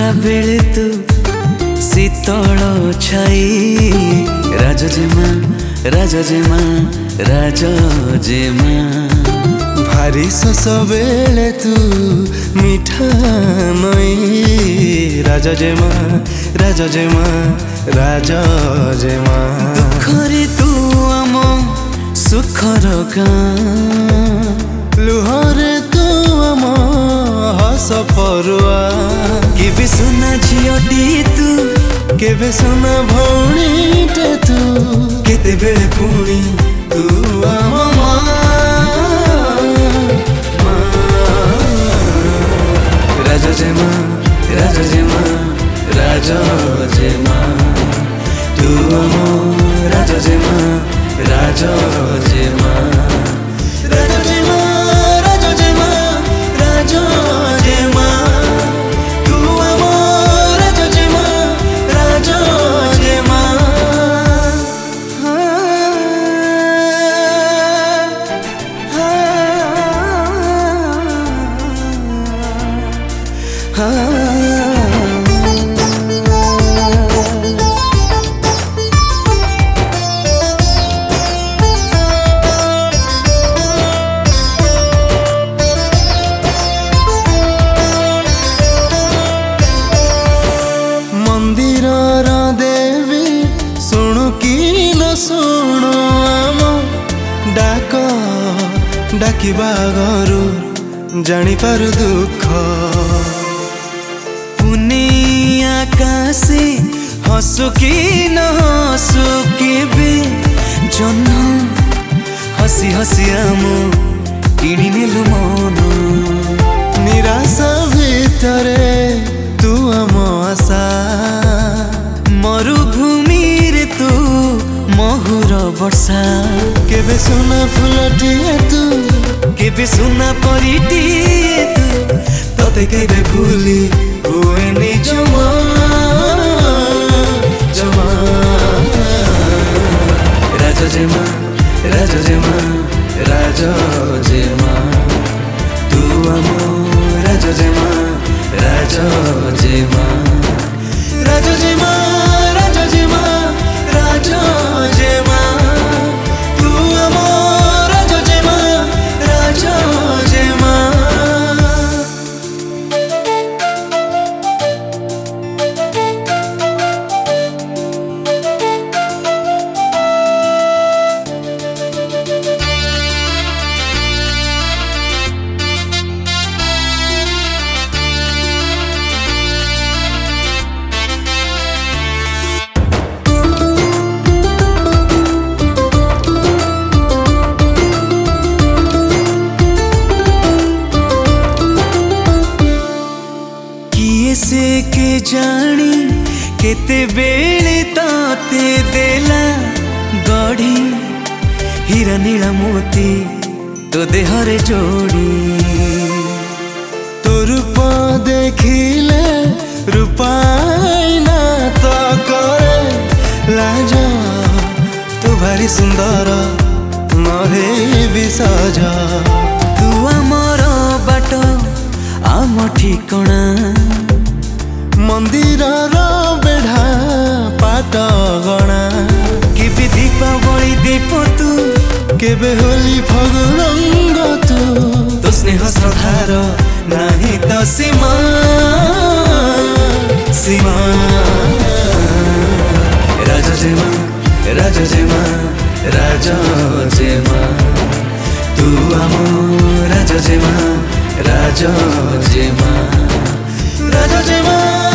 ଖରା ବେଳେ ତୁ ଶୀତଳ ଛାଇ ରାଜଜେମା ରାଜଜେମା ରାଜଜେମା भारी शोष बेले तू मिठा नई राजजेमा राजजेमा राजजेमा दुखरे तू आम सुखर गाँ लुहरे तू आम हस फरुआ केबे सुना झियोटी तू केबे सुना भौणीटे तू केते बेले पुणी तू आम राजजेमा राजजेमा राजजेमा तू आम राजजेमा राजजेमा राजजेमा राजजेमा राजजेमा तू आम राजजेमा राजजेमा मंदिर देवी शुणु कि न शुणु आम डाक डाकिबा घरु जानी पारु दुख पुने आकाशे हसु कि न हसु केबे जन्म हसी हसी आम किणी नेलु मन निराशा भितरे तू आम आशा मरुभूमि रे तू महुर वर्षा केबे सुना फुलटिए तू केबे सुना परिटिए तू तते केबे भूली हुएनी जमा जमा राजजेमा राजजेमा राजजेमा तू आम राजजेमा राजजेमा राजजेमा राजजेमा राजजेमा तू आम राजजेमा राजजेमा से के जानी केते बेले ताते देला गढ़ी हीरा नीला मोती तो देहरे जोड़ी तो रूप देखिले रूपाइना तो करे लाज तू भारी सुंदर महे विसज तू आमर बाट आम ठिकणा मंदिर बेढ़ा पाट गणा केबे दीपावली दीप तू केबे होली फगुरंग तू तो स्नेह श्रद्धार नाही तो सीमा सीमा राजजेमा राजजेमा राजजेमा तू आम राजजेमा राजजेमा राजजेमा